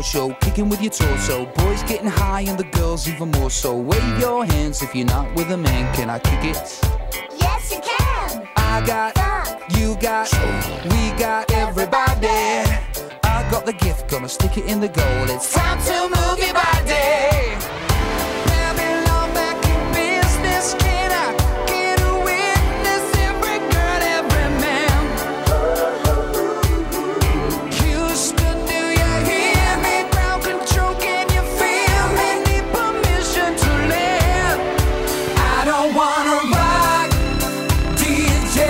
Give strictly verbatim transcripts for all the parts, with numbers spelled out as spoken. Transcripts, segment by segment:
show, kicking with your torso. Boys getting high and the girls even more so. Wave your hands if you're not with a man. Can I kick it? Yes, you can. I got, Funk. you got, we got everybody. I got the gift, gonna stick it in the goal. It's time to move your body. Babylon back in business. Can I get a witness? Every girl, every man. Houston, do you hear me? Ground control, can you feel me? Need permission to live. I don't wanna rock, D J,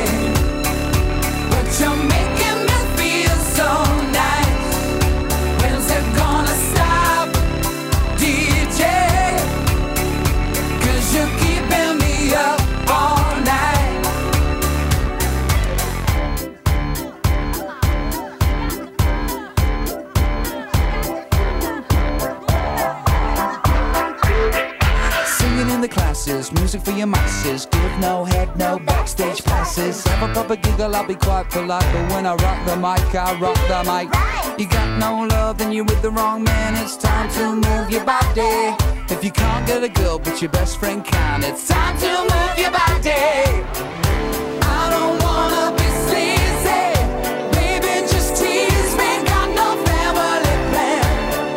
but you're making me feel so nice. When's it gonna stop, D J? 'Cause you're keeping me up all night. Singing in the classes, music for your masses. Give no head, no backstage passes. Have a proper giggle, I'll be quite polite. But when I rock the mic, I rock the mic. You got no love, then you're with the wrong man. It's time to move your body. If you can't get a girl, but your best friend can, it's time to move your body. I don't wanna be sleazy, baby, just tease me. Got no family plan.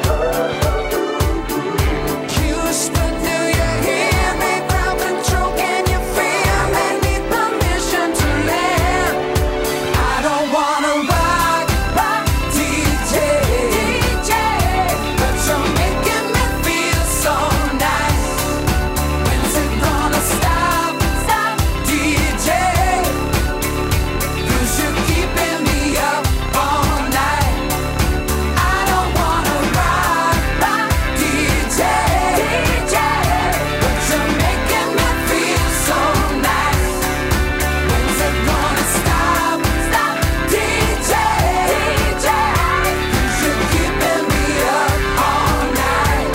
Houston, do you hear me? Ground control, can you feel me? Need permission to land. I don't wanna rock, rock, D J, D J, but you're making me feel so nice. When's it gonna stop, stop, D J? 'Cause you're keeping me up all night. I don't wanna rock, rock, D J, D J, but you're making me feel so nice. When's it gonna stop, stop, D J, D J? 'Cause you're keeping me up all night.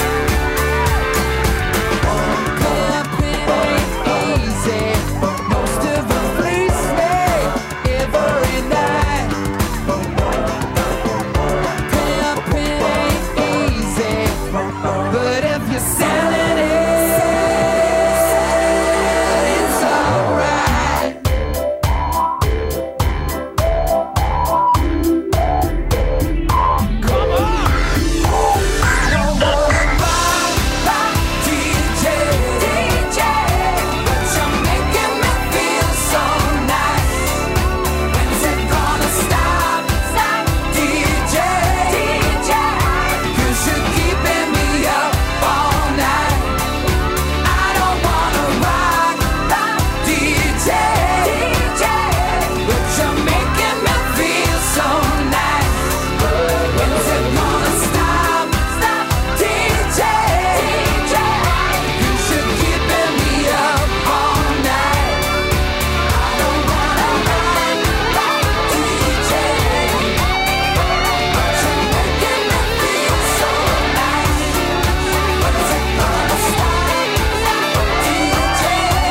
Pumping ain't easy. Most of them fleece me every night. Pumping ain't easy, but if you're selling it, it's alright. Come on. I don't wanna rock, rock, D J, D J, but you're making me feel so nice. When's it gonna stop, stop, D J, D J? 'Cause you're keeping me up all night. I don't wanna rock, rock, D J, D J, but you're making me feel so nice. When's it gonna stop, stop, D J, D J? 'Cause you're keeping me up all night. I don't wanna rock, rock, D J, but you're making me feel so nice. When's it gonna stop, stop, D J?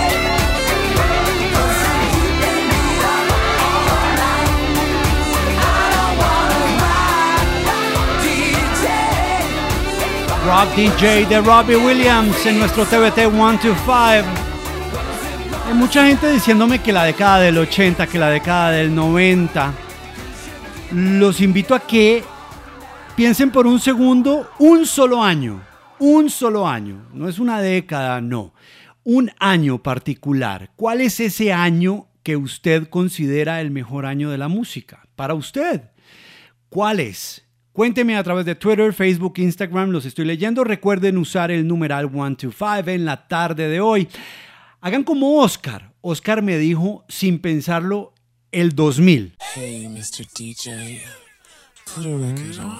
'Cause you're keeping me up all night. I don't wanna rock, rock, D J. Rock D J de Robbie Williams en nuestro T V T uno dos cinco. Hay mucha gente diciéndome que la década del ochenta, que la década del noventa. Los invito a que piensen por un segundo un solo año. Un solo año. No es una década, no. Un año particular. ¿Cuál es ese año que usted considera el mejor año de la música? Para usted. ¿Cuál es? Cuénteme a través de Twitter, Facebook, Instagram, los estoy leyendo. Recuerden usar el numeral ciento veinticinco en la tarde de hoy. Hagan como Oscar. Oscar me dijo, sin pensarlo, el dos mil. Hey, mister D J, put a record on.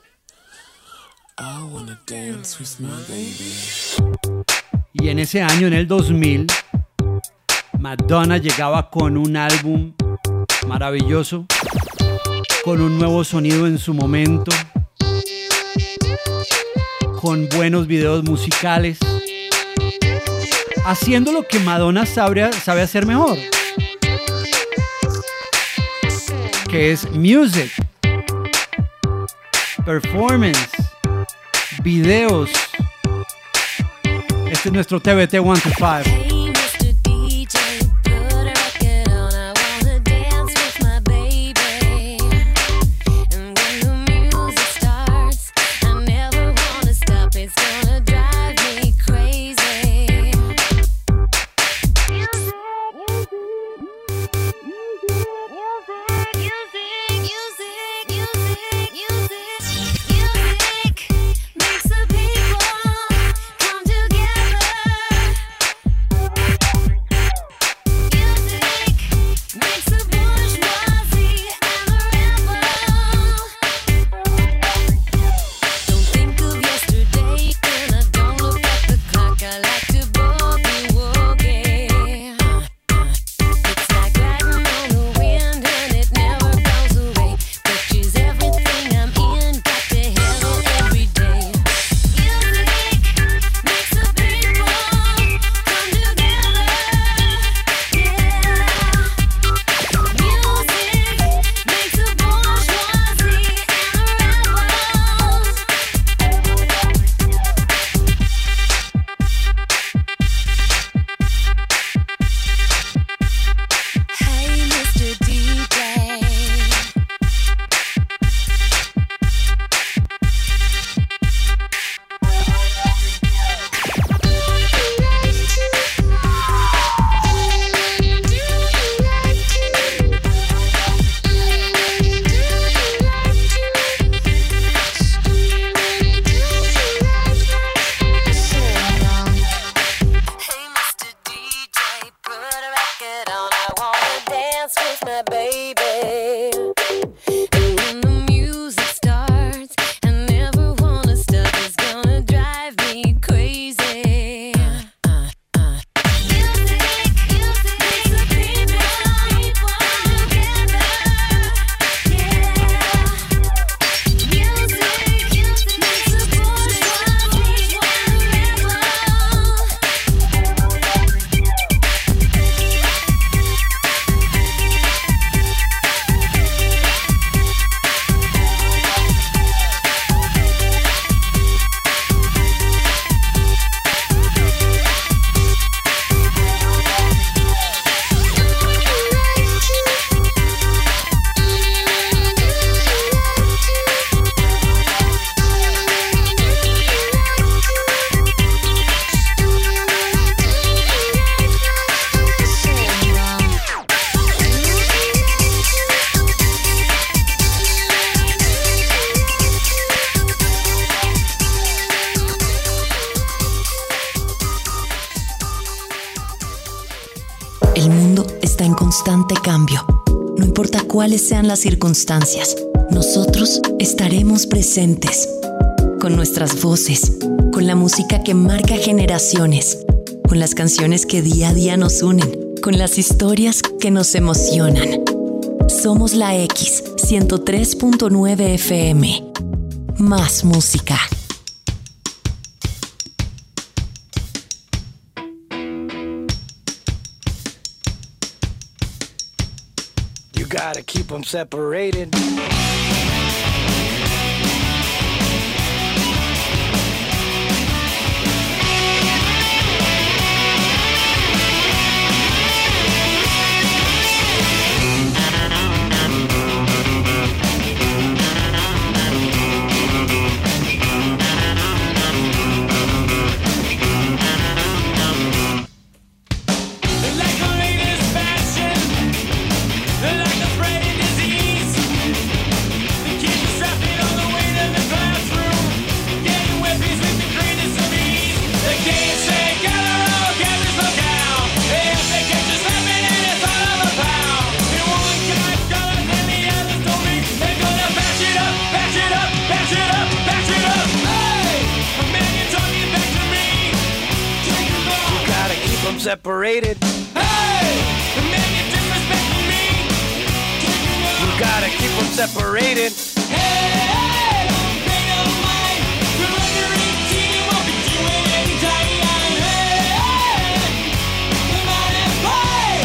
I wanna dance with my baby. Y en ese año, en el dos mil, Madonna llegaba con un álbum maravilloso, con un nuevo sonido en su momento, con buenos videos musicales, haciendo lo que Madonna sabe, sabe hacer mejor, que es music. performance, videos. Este es nuestro T V T one to five. Hey, mister D J, put a record on. I wanna dance with my baby. And when the music starts, I never wanna stop. It's gonna drive me crazy. Music, music, music, music makes the people come together. Music makes the bourgeoisie and the rebel. Don't think of yesterday when I don't look at the clock. I like to boogie woogie. It's like riding on the wind and it never goes away. Pictures everything I'm in, got to handle every day. Music makes the people come together. Yeah. Music makes the bourgeoisie and the rebels. Hey, mister D J. Hey, mister D J, put a record on. I wanna dance with my baby. And when the music starts, I never wanna stop. It's gonna drive me crazy. Music, music makes the people come together. Yeah. Music, music makes the bourgeoisie and the rebel. El mundo está en constante cambio. No importa cuáles sean las circunstancias, nosotros estaremos presentes. Con nuestras voces, con la música que marca generaciones, con las canciones que día a día nos unen, con las historias que nos emocionan. Somos la X ciento tres punto nueve F M. Más música. You gotta keep them separated. Like the latest fashion, like the spreading disease. The kids are strapping on the way to the classroom, getting weapons with the greatest of ease. They can't say gather all, gather slow down. They have to catch us slapping and it's all of a pound. And one guy's got us and the others told me they're gonna bash it up, bash it up, bash it up, bash it up. Hey, a man, you're talking back to me. Take them off. You gotta keep them separated. Hey, the man, you're disrespecting me. Take them off. You gotta keep them separated. Hey, don't pay no mind. You're under eighteen, you won't be doing any time. Hey, come on and play.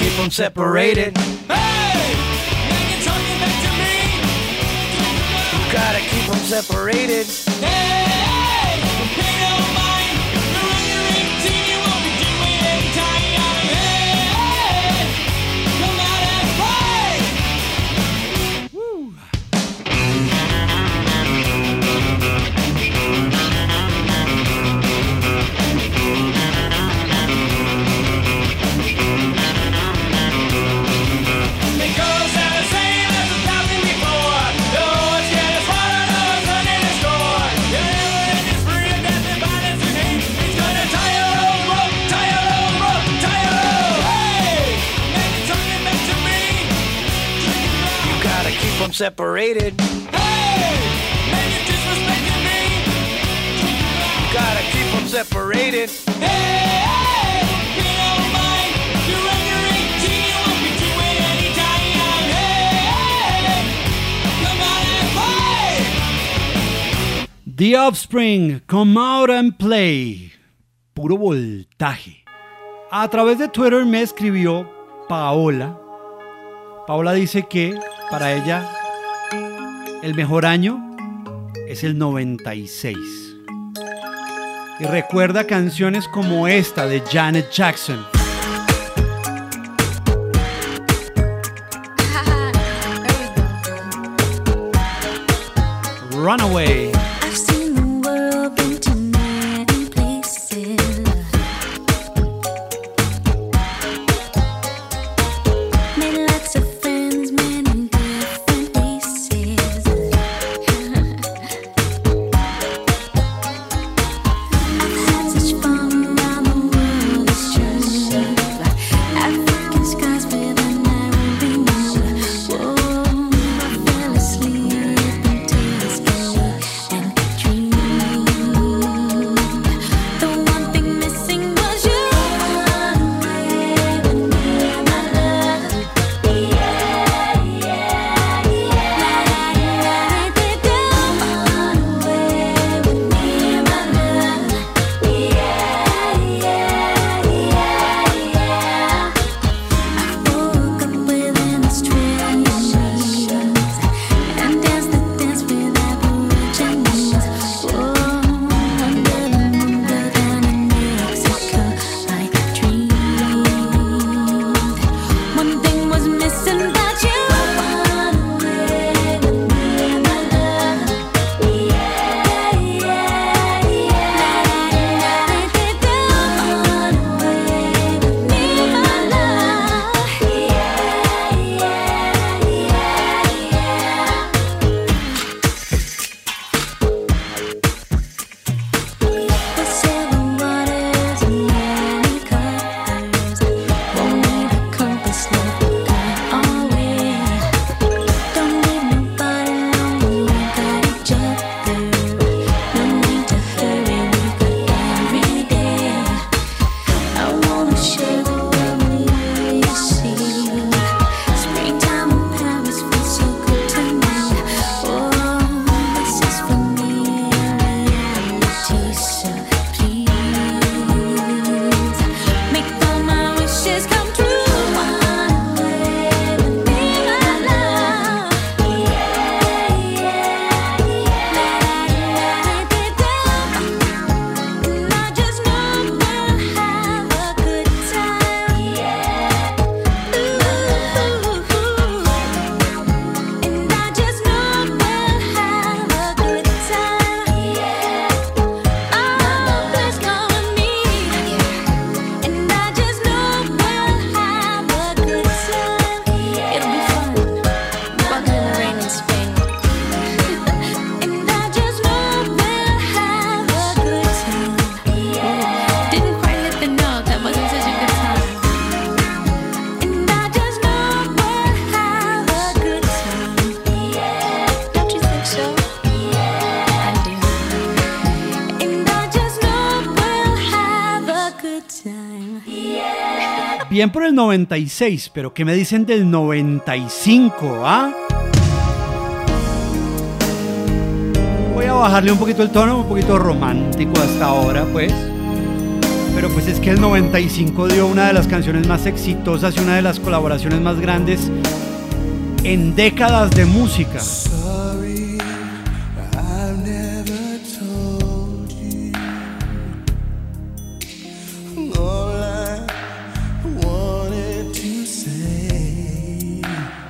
keep them separated. Hey, now you're talking back to me. You gotta keep them separated. Hey, pay no mind. You're under eighteen, you won't be doing any time. Hey, come out and play. It goes out the same as a thousand before. No one's yet as far as no one's running the score. Your evidence is free of death and violence and hate. It's gonna tie your own rope, tie your own rope, tie your own. Hey, now you're talking back to me. You gotta keep them separated. Hey, now you're disrespecting me. You gotta keep them separated. Hey, you don't mind. You're under eighteen, you won't be doing any time. Hey, come out and play. The Offspring, Come Out and Play. Puro voltaje. A través de Twitter me escribió Paola. Paola dice que para ella el mejor año es el noventa y seis. Y recuerda canciones como esta de Janet Jackson. Runaway. I've seen the world, been to many places. Made lots of friends, men in different places. I've had such fun around the world, it's true. African skies with a narrow view. Whoa, I fell asleep into the sky and dreamed. The one thing missing was you. Run away with me, my love. Yeah, yeah, yeah. Let it down. Run away with me, my love. Yeah, yeah, yeah, yeah. I woke up within a strange dreams and danced the dance with Aborigines. Whoa, under the moonlight down in Mexico, I dreamed. One thing was missing about you. Run away with me, my love. Yeah, yeah, yeah. Let it down. Run away with me, my love. Yeah, yeah, yeah. The seven waters and many colors. Won't need a compass, love, got our way. Don't need nobody alone, we got each other. No need to hurry, we got every day. I wanna share the world with you, see. Springtime in Paris feels so good to me. Oh, this is for me a reality, so please make all my wishes come true. Run away with me, my love. Yeah, yeah, yeah. Let it down, and I just know we'll have a good time. Yeah, ooh, and I just know we'll have a good time. Yeah, oh, please come with me. And I just know we'll have a good time. It'll be fun, walking in the rain in Spain. And I just know we'll have a good time. Didn't quite hit the note, that wasn't such a good time. And I just know we'll have a good time. Don't you think so? I do. And I just know we'll have a good time. Bien por el noventa y seis, pero ¿qué me dicen del noventa y cinco, ah? Voy a bajarle un poquito el tono, un poquito romántico hasta ahora, pues. Pero Pero pues es que el noventa y cinco dio una de las canciones más exitosas y una de las colaboraciones más grandes en décadas de música. Sorry, I never told you all I wanted to say,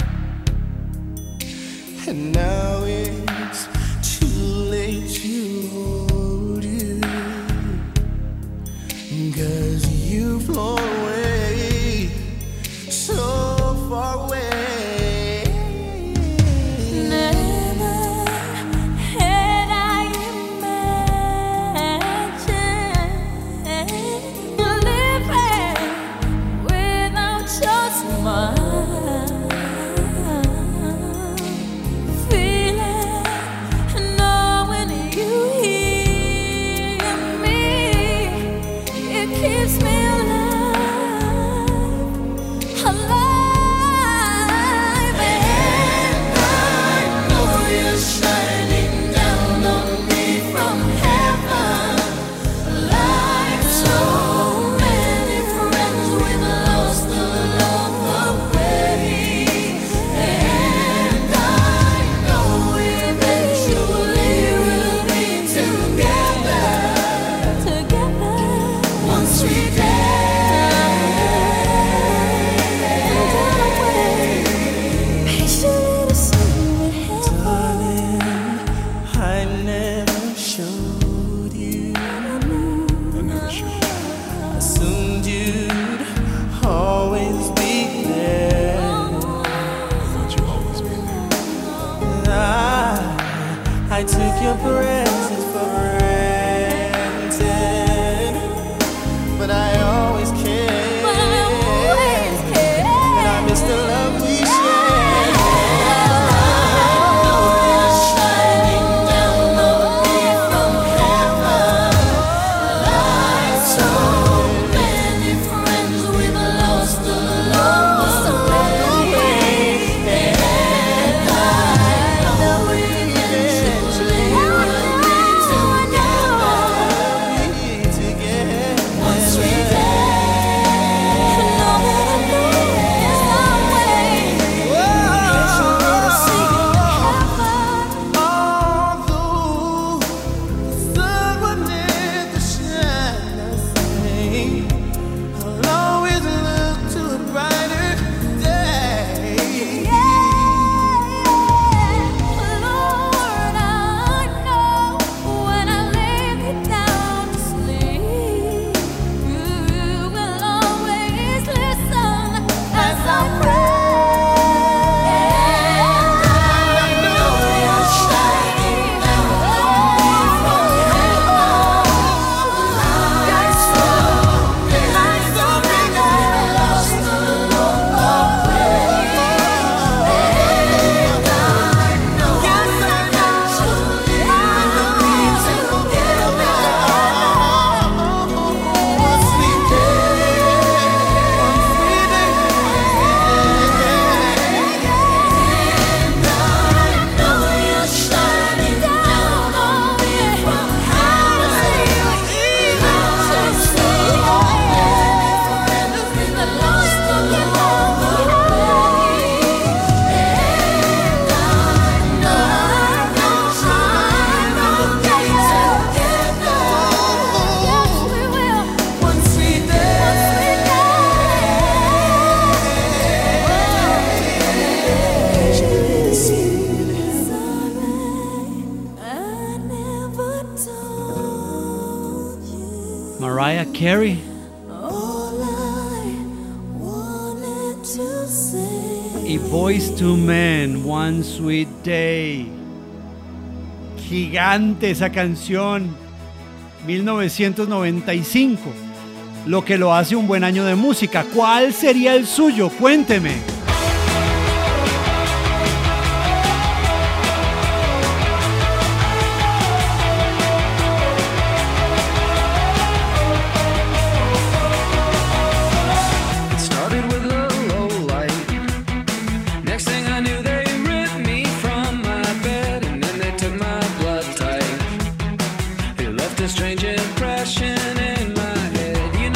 and now it's too late to hold you, 'cause you've flown away, so far away. Never had I imagined living without your smile, feeling, knowing you hear me, it keeps me alive, alive, and I know you're shining down on me from heaven, like so many friends we've lost along the way, and I know eventually we'll be together, together, one sweet day. Patiently to see what happens. I never showed you. I never showed you. Assumed you'd always be there. Thought you'd always be there. I, I took your presence for granted, but I always cared. But I always cared. And I miss the love we shared. Shining down on me from heaven, like so many friends we've lost along the way, and I know eventually we'll be together, one sweet day. Know that I know it's our way. Patiently to see what happens. Although the sun would never shine the same, I'll always look to a brighter day. Lord, I know when I lay me down to sleep, you will always listen as I pray. I know you're shining down on me from heaven, like so many lost along the way. Mariah Carey. Y Boyz two Men, One Sweet Day. Gigante esa canción. mil novecientos noventa y cinco. Lo que lo hace un buen año de música. ¿Cuál sería el suyo? Cuénteme. It started with a low light. Next thing I knew, they ripped me from my bed, and then they took my blood type. It left a strange impression in my head. You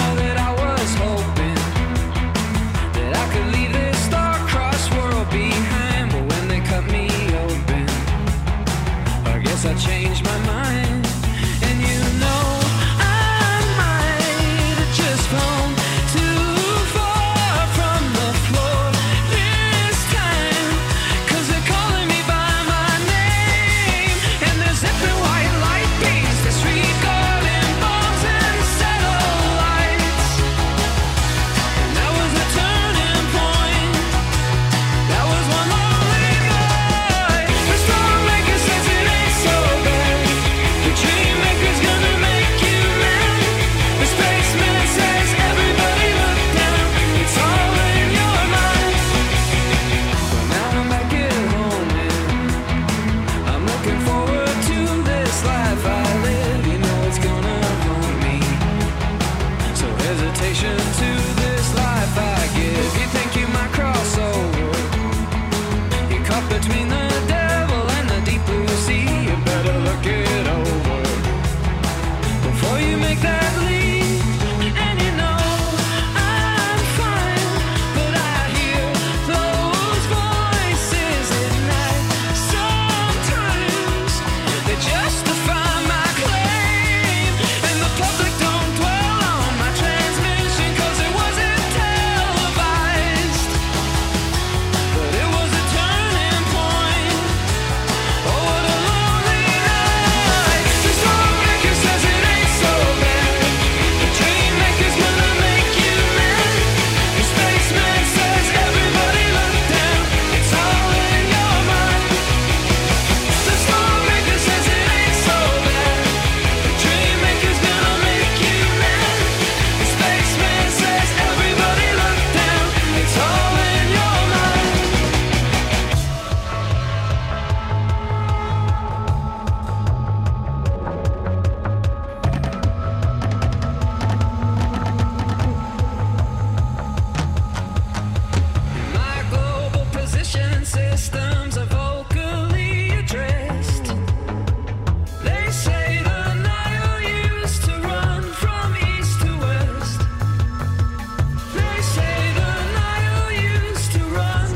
systems are vocally addressed. They say the Nile used to run from east to west. They say the Nile used to run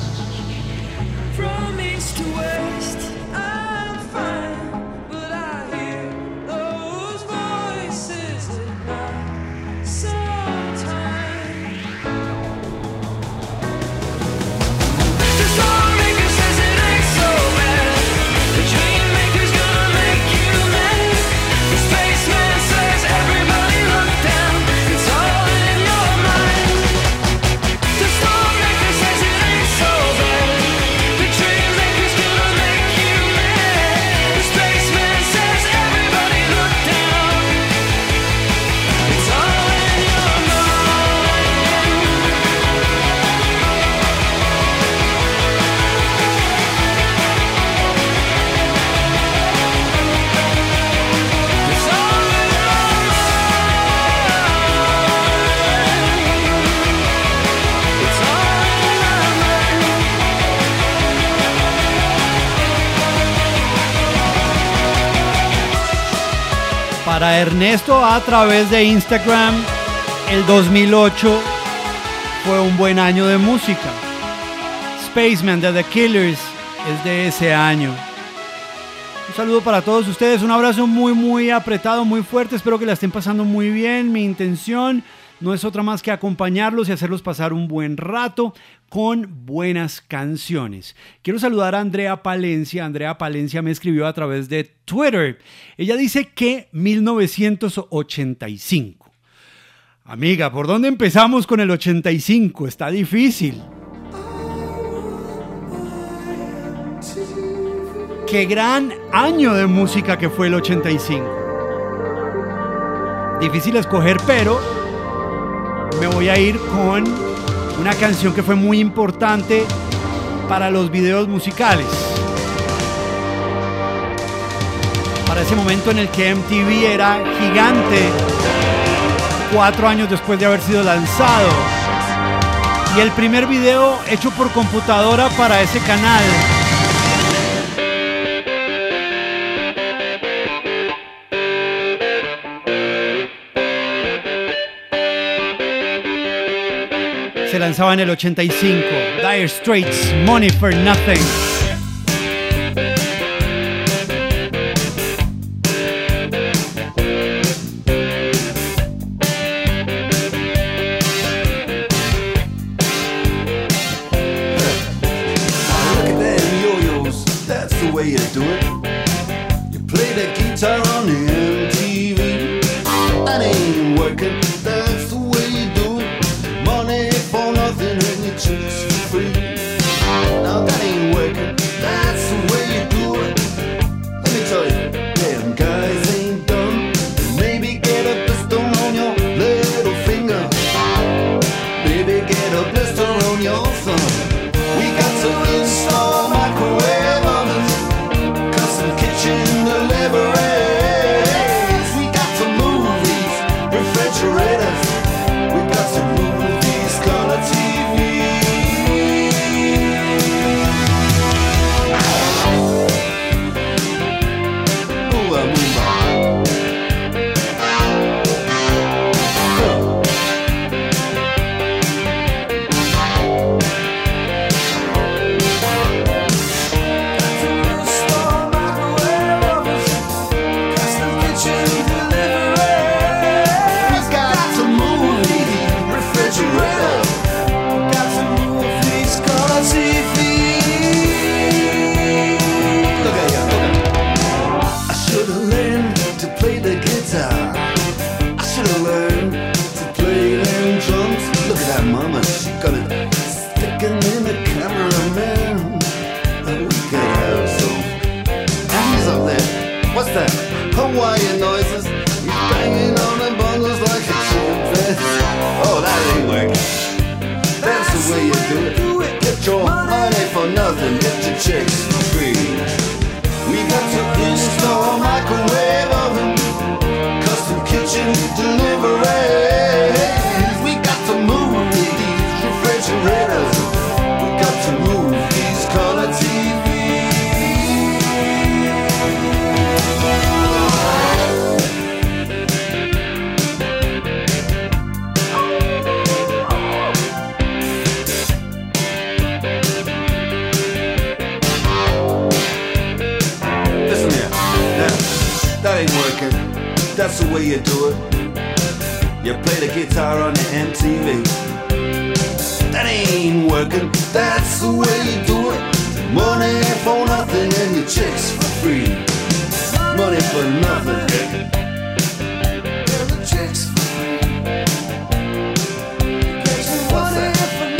from east to west. I'm fine, but I hear those voices at night sometimes. The song maker says it ain't so bad. The dream maker's gonna make you mad. The spaceman says everybody look down. It's all in your mind. The song maker says it ain't so bad. The dream maker's gonna make you mad. The spaceman says everybody look down. It's all in your mind. It's all in your mind. It's all in your mind. Para Ernesto a través de Instagram, el dos mil ocho fue un buen año de música. Spaceman de The Killers es de ese año. Un saludo para todos ustedes, un abrazo muy muy apretado, muy fuerte, espero que la estén pasando muy bien. Mi intención no es otra más que acompañarlos y hacerlos pasar un buen rato con buenas canciones. Quiero saludar a Andrea Palencia. Andrea Palencia me escribió a través de Twitter. Ella dice que mil novecientos ochenta y cinco. Amiga, ¿por dónde empezamos con el ochenta y cinco? Está difícil. Qué gran año de música que fue el ochenta y cinco. Difícil escoger, pero me voy a ir con una canción que fue muy importante para los videos musicales. Para ese momento en el que M T V era gigante, cuatro años después de haber sido lanzado. Y el primer video hecho por computadora para ese canal. Se lanzaba en el ochenta y cinco. Dire Straits, Money for Nothing. Look at them yo-yos, that's the way you do it. You play the guitar on the M T V. That ain't working, that's the way you do it. Money for nothing and your chicks for free. Now that ain't working, that's the way you do it. Let me tell you, damn guys ain't dumb. Maybe get a pistol on your little finger. Maybe get a blister on your thumb. We got to install microwave ovens, custom kitchen deliveries. We got to move these refrigerators. We got to move these color T Vs. Ooh, I move on. Install microwave ovens, custom kitchen deliveries. We got to move these refrigerators. We got to move these color T Vs. Look at ya, look at ya. I should have learned to play the guitar. I should have learned to play them drums. Look at that mama, she got it sticking in the cameraman. We could have some hands up there. What's that? Hawaiian noises. He's banging on the bongos like a chimpanzee. Oh, that ain't working. That's the way you do it. Get your money for nothing, get your chicks for free. We got to install microwave oven, custom kitchen deliveries. We got to move these refrigerators. We got to move these way you do it. You play the guitar on the M T V. That ain't working, that's the way you do it. Money for nothing and your chicks for free. Money for nothing and the chicks for free. What's that?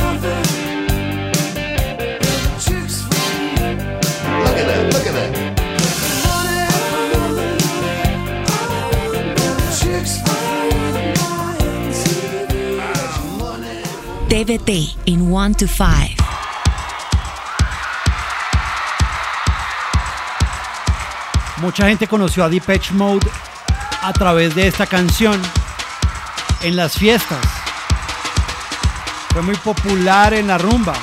Look at that, look at that. T V T in one to five. Mucha gente conoció a Depeche Mode a través de esta canción en las fiestas. Fue muy popular en la rumba.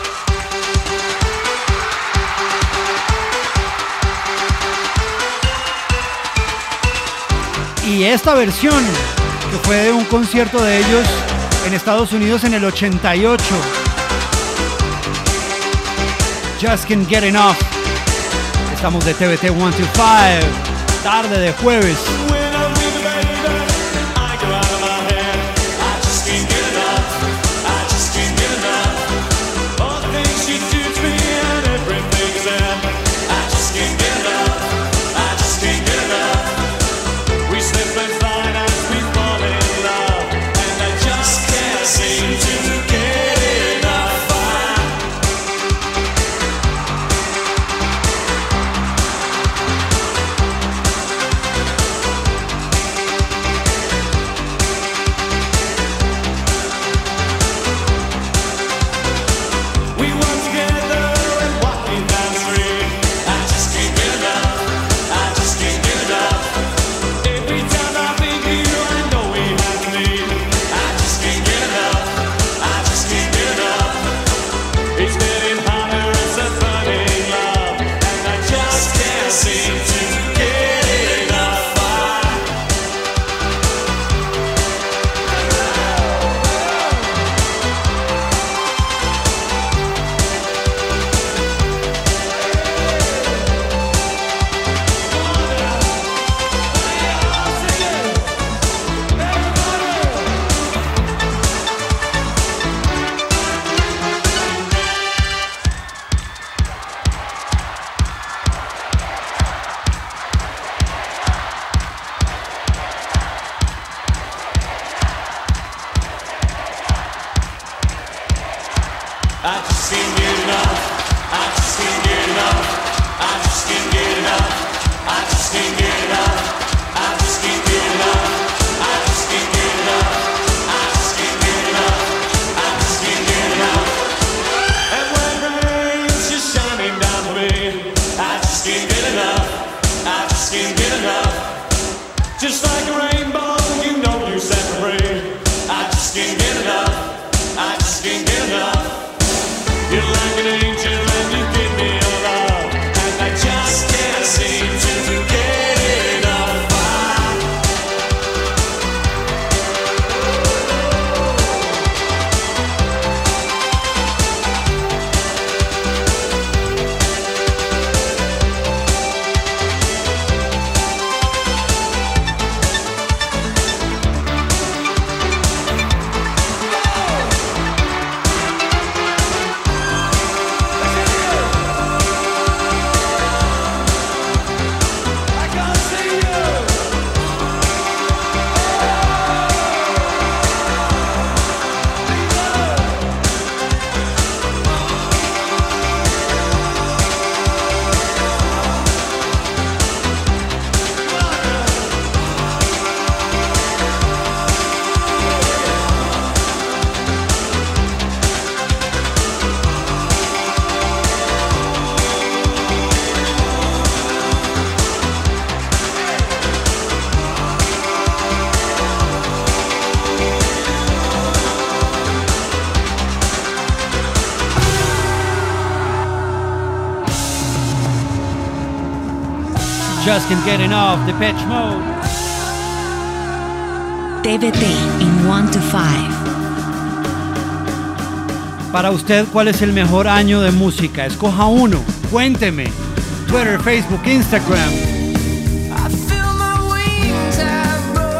Y esta versión, que fue de un concierto de ellos en Estados Unidos en el ochenta y ocho. Just Can't Get Enough. Estamos de T V T one to five, tarde de jueves. Just Can't Get Enough, Depeche Mode. T V T in one to five. Para usted, ¿cuál es el mejor año de música? Escoja uno. Cuénteme. Twitter, Facebook, Instagram. I feel my wings have broken.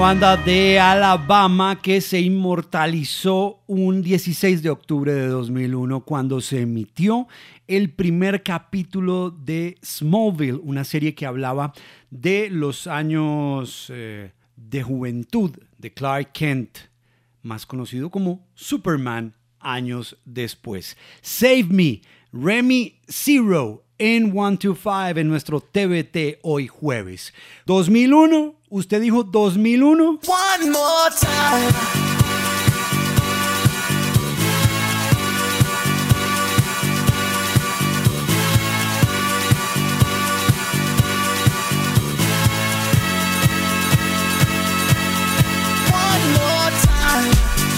banda de Alabama que se inmortalizó un dieciséis de octubre de dos mil uno cuando se emitió el primer capítulo de Smallville, una serie que hablaba de los años eh, de juventud de Clark Kent, más conocido como Superman, años después. Save Me, Remy Zero en ciento veinticinco en nuestro T V T hoy jueves. dos mil uno, ¿usted dijo dos mil uno? One more time. One more time.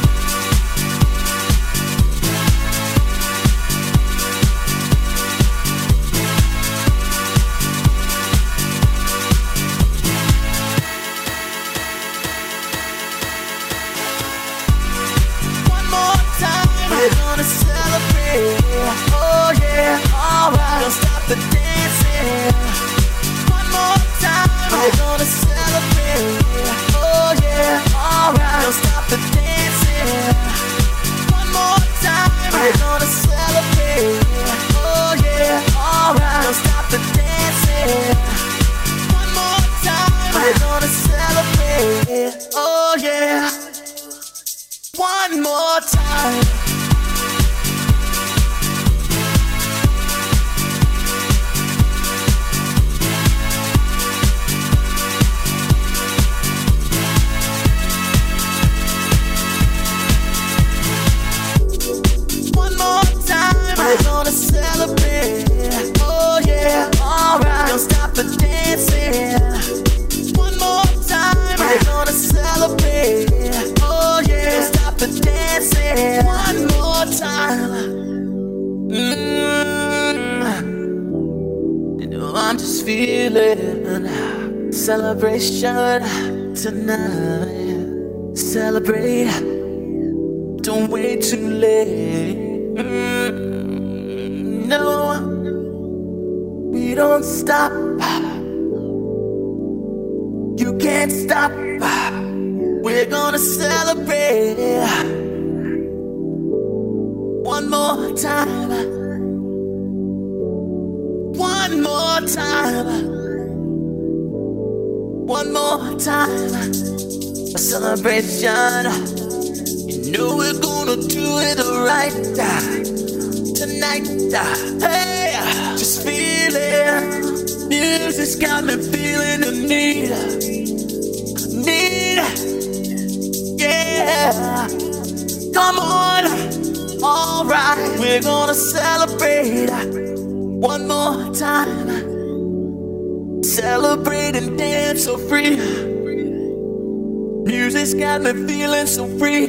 One more time. We're gonna celebrate. Oh yeah, alright. Don't stop the dancing. One more time. We're gonna celebrate. Oh yeah, alright. Don't stop the dancing. One more time. We're gonna celebrate. Oh yeah, alright. Don't stop the dancing. One more time. We're gonna celebrate. Oh yeah. One more time. One more time. We're gonna celebrate. Oh yeah, alright. Don't stop the dancing. One more time. We're gonna celebrate. Oh yeah, don't stop the dancing. One more time. Mm. You know I'm just feeling celebration tonight. Celebrate. Don't wait too late. Mm, no, we don't stop. You can't stop. We're gonna celebrate. One more time. One more time. One more time. A celebration. You know we're gonna do it right tonight. Hey, just feel it. Music's got me feeling the need. Need. Yeah. Come on. Alright. We're gonna celebrate one more time. Celebrate and dance so free. Music's got me feeling so free.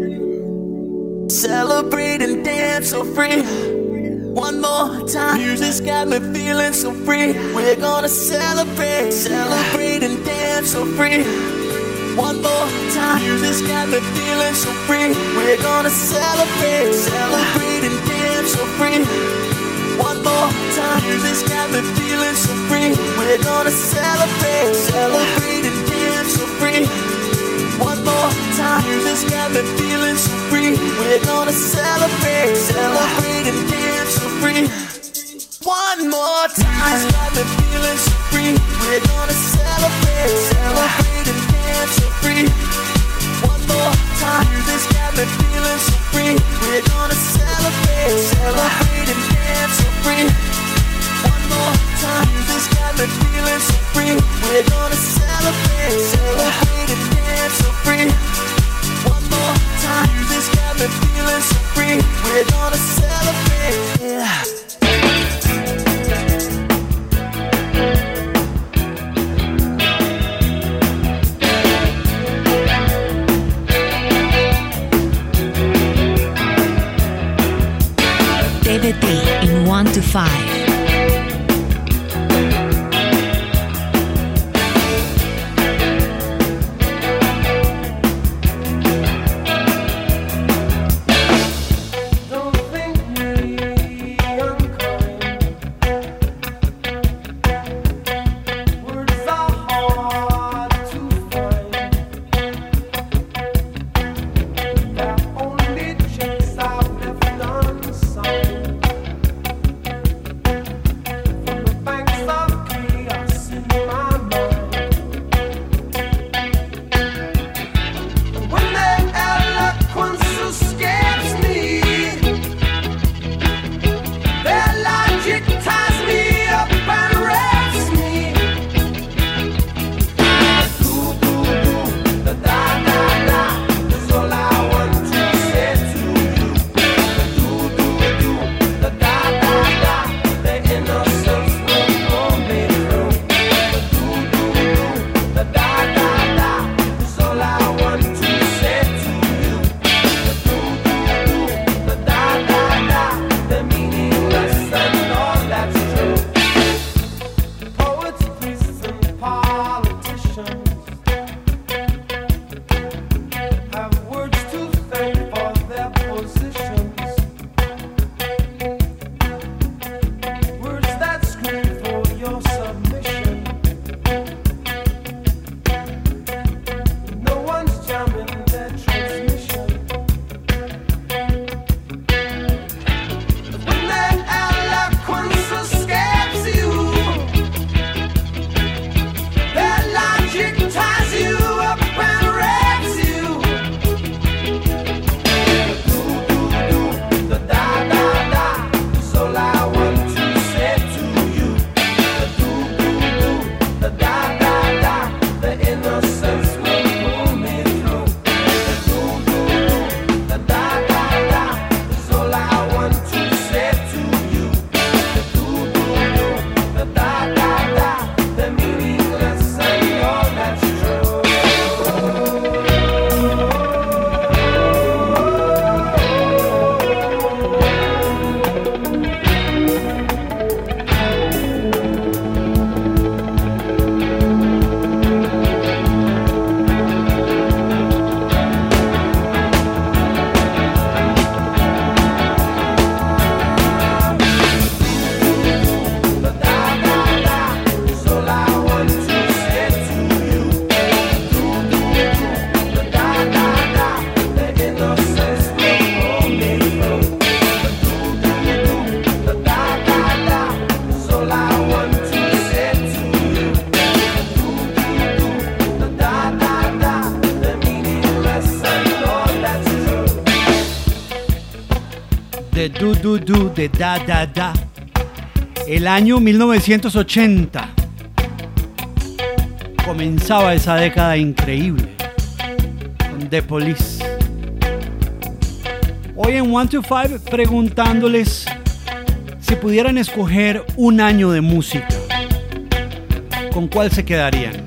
Celebrate and dance so free. One more time. Music's got me feeling so free. We're gonna celebrate. Celebrate and dance so free. One more time. Music's got me feeling so free. We're gonna celebrate. Celebrate and dance so free. One more time. Music's got me feeling so free. We're gonna celebrate. Celebrate and dance so free. One more time. Music's got me feeling so free. We're gonna celebrate. Celebrate and dance so free. One more time. Music's got me feeling so free. We're gonna celebrate. Celebrate and dance so free. One more time. Music's got me feeling so free. We're gonna celebrate. Celebrate and dance so free. One more time. Music's got me feeling so free. We're gonna celebrate. Celebrate and dance so free. One more time. Music's got me feeling so free. We're gonna celebrate. T V T in one to five. Don't think me unkind. Words are hard to find. de Do Do Do de Da Da Da. El año mil novecientos ochenta. Comenzaba esa década increíble con The Police. Hoy en one two five preguntándoles si pudieran escoger un año de música, ¿con cuál se quedarían?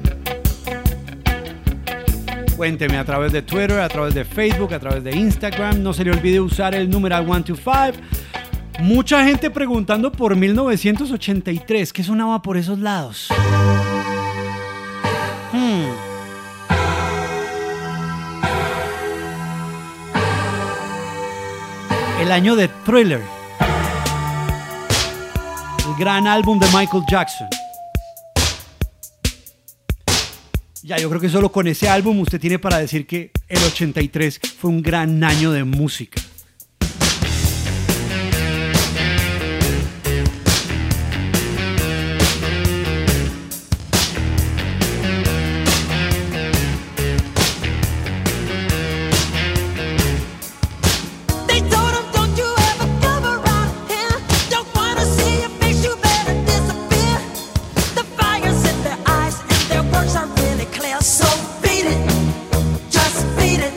Cuénteme a través de Twitter, a través de Facebook, a través de Instagram. No se le olvide usar el numeral one two five. Mucha gente preguntando por mil novecientos ochenta y tres. ¿Qué sonaba por esos lados? Hmm. El año de Thriller. El gran álbum de Michael Jackson. Ya, yo creo que solo con ese álbum usted tiene para decir que el ochenta y tres fue un gran año de música. They told him, don't you ever come around here. Don't wanna see your face, you better disappear. The fire's in their eyes and their words are really clear. So beat it, just beat it.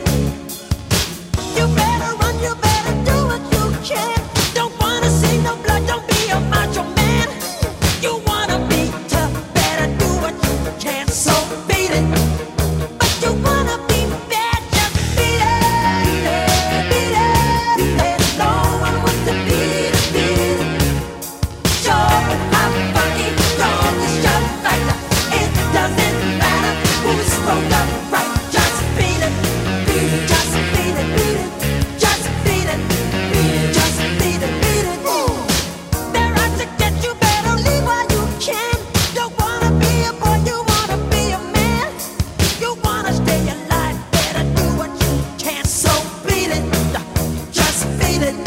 You better run, you better do what you can. Don't wanna see no blood, don't be a macho man. You wanna be tough, better do what you can. So beat it, but you wanna be bad, just beat it, beat it, beat it. No one wants to beat it, beat it. Sure, I'm funny, don't is your factor. It doesn't matter who's wrong or right. Just beat it, beat it, just beat it, beat it. Just beat it, beat it, just beat it, beat it. They're out to get you, better leave while you can. Don't wanna be a boy, you wanna be a man. You wanna stay alive, better do what you can. So beat it, just beat it.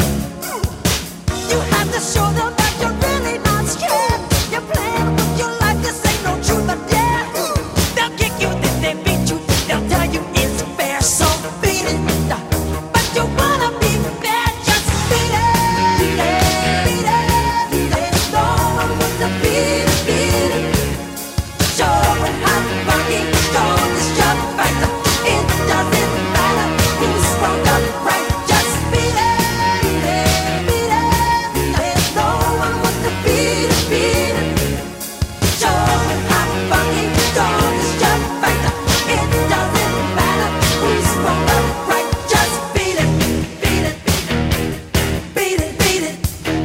You have to show them that you're really not scared. You're playing with your life, this ain't no truth or dare. They'll kick you, then they beat you, they'll tell you it's fair. So beat it, but you wanna be bad, just beat it, beat it, beat it, beat it. No one wants to beat it, beat it. Sure, I'm funny, don't is your factor. It doesn't matter who's wrong or right. Just beat it, beat it, beat it, beat it. No one wants to beat it, beat it. Sure, I'm funny, don't is your factor. It doesn't matter who's wrong or right. Just beat it, beat it, beat it, beat it.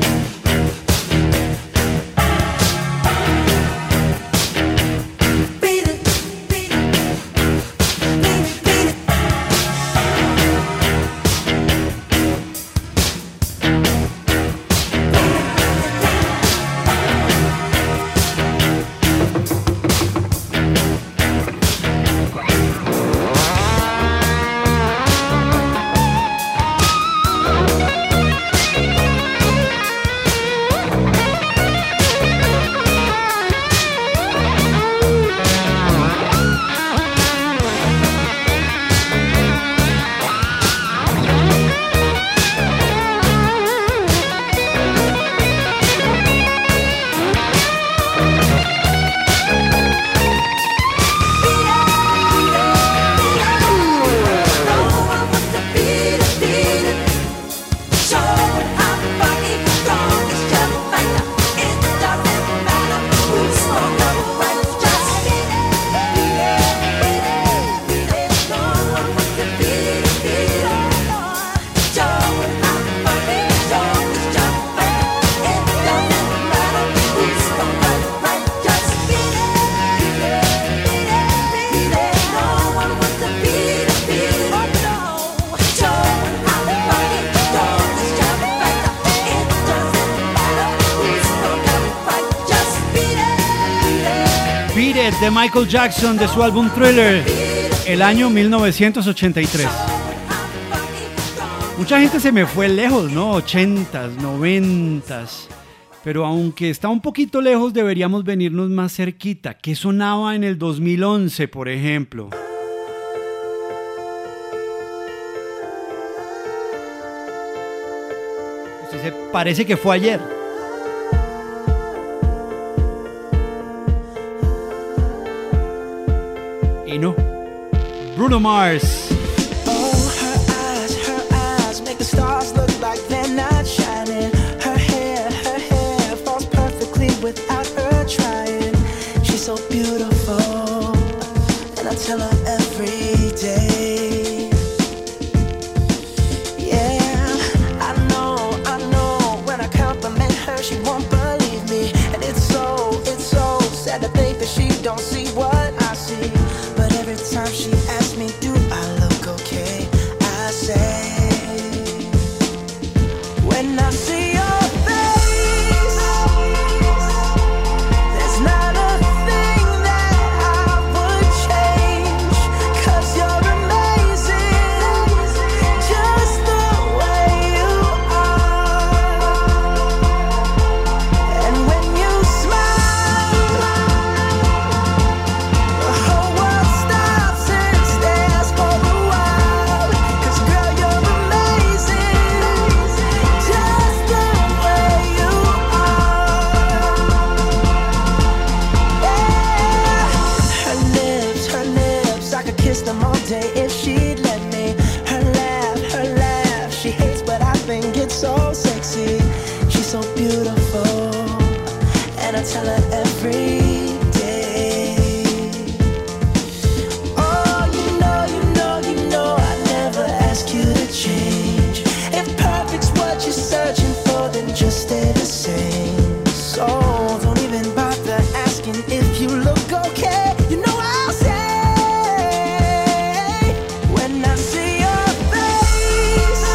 Beat it, beat it, beat it, beat it. Beat It de Michael Jackson de su álbum Thriller, el año mil novecientos ochenta y tres. Mucha gente se me fue lejos, ¿no? ochentas, noventas. Pero aunque está un poquito lejos, deberíamos venirnos más cerquita. ¿Qué sonaba en el dos mil once, por ejemplo? Usted se parece que fue ayer. Y no. Bruno Mars. Oh, her eyes, her eyes make the stars look like they're not shining. Her hair, her hair falls perfectly without her trying. She's so beautiful, and I tell her every day. Yeah, I know, I know. When I compliment her, she won't believe me, and it's so, it's so sad to think that she don't see what I see. But every time she asks me, do I look okay? I say, when I see your face, there's not a thing that I would change. 'Cause you're amazing, just the way you are. And when you smile, the whole world stops and stares for a while. 'Cause girl, you're amazing, just the way you are. Yeah. Her lips, her lips, I could kiss them all day if she'd let me. Her laugh, her laugh, she hates but I think it's so sexy. She's so beautiful, and I tell her every day. Oh, you know, you know, you know I never ask you to change. If perfect's what you're searching for, then just stay the same. So don't even bother asking if you look okay. You know I'll say, when I see your face,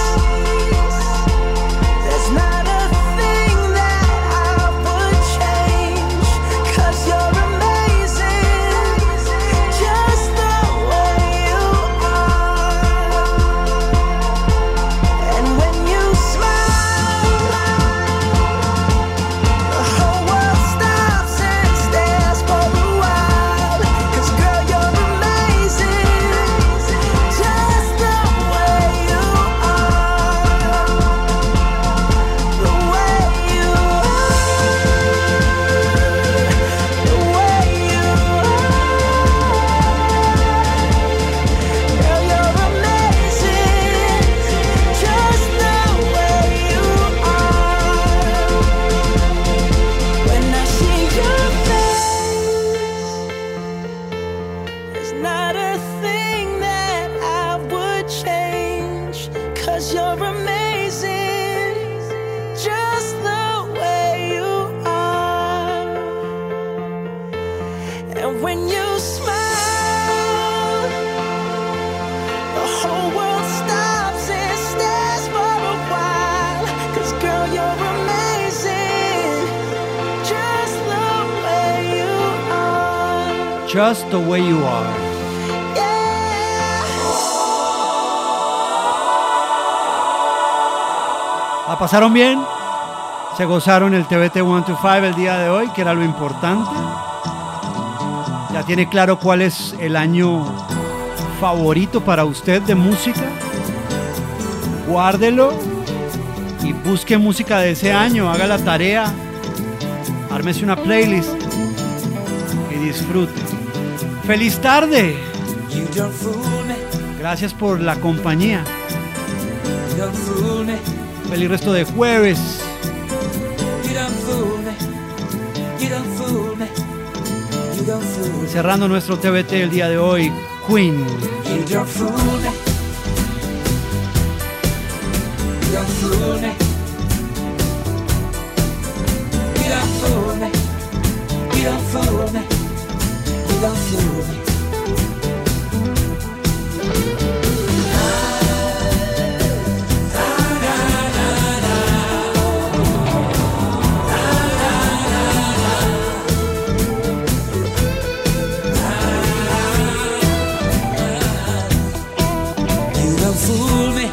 there's not a thing that I would change. 'Cause you're amazing, just the way you are. And when you smile, the whole world stops and stares for a while. 'Cause girl, you're amazing, just the way you are. The way you are, the way you are. Girl, you're amazing, just the way you are. When I see your face, there's not a thing that I would change. 'Cause you're amazing, just the way you are. And when you smile, the whole world stops and stares for a while. 'Cause girl, you're amazing, just the way you are. Just the way you are. Yeah. ¿La pasaron bien? ¿Se gozaron el T V T ciento veinticinco el día de hoy, que era lo importante? ¿Ya tiene claro cuál es el año favorito para usted de música? Guárdelo y busque música de ese año, haga la tarea, ármese una playlist y disfrute. ¡Feliz tarde! You don't fool me, Gracias por la compañía. you don't fool me, Feliz resto de jueves. you don't fool me, you don't fool me, you don't fool me, Cerrando nuestro T V T el día de hoy, Queen. you don't fool me, you don't fool me, you don't fool me, you don't fool me, you don't fool me. You don't fool me.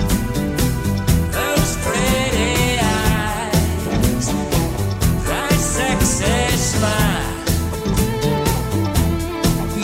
Those pretty eyes, that sexy smile.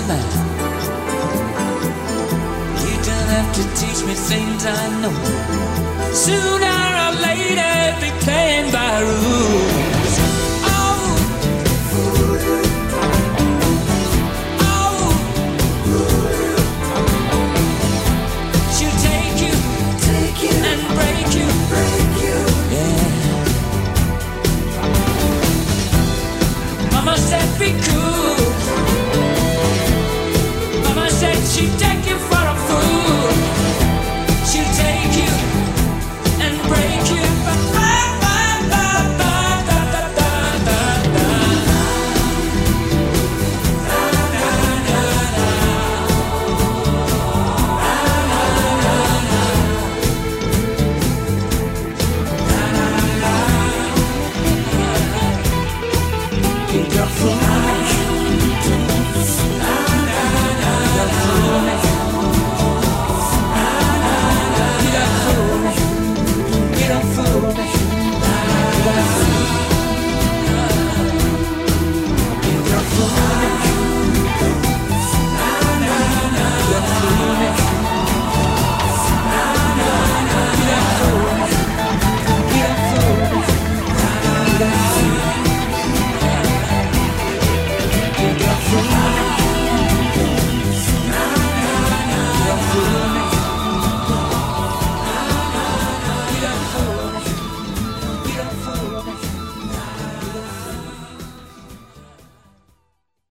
man. You don't have to teach me things I know. Sooner or later, be playing by rules. Oh, oh, she'll take you, take you, and break you, break you. Yeah. Mama said be cool.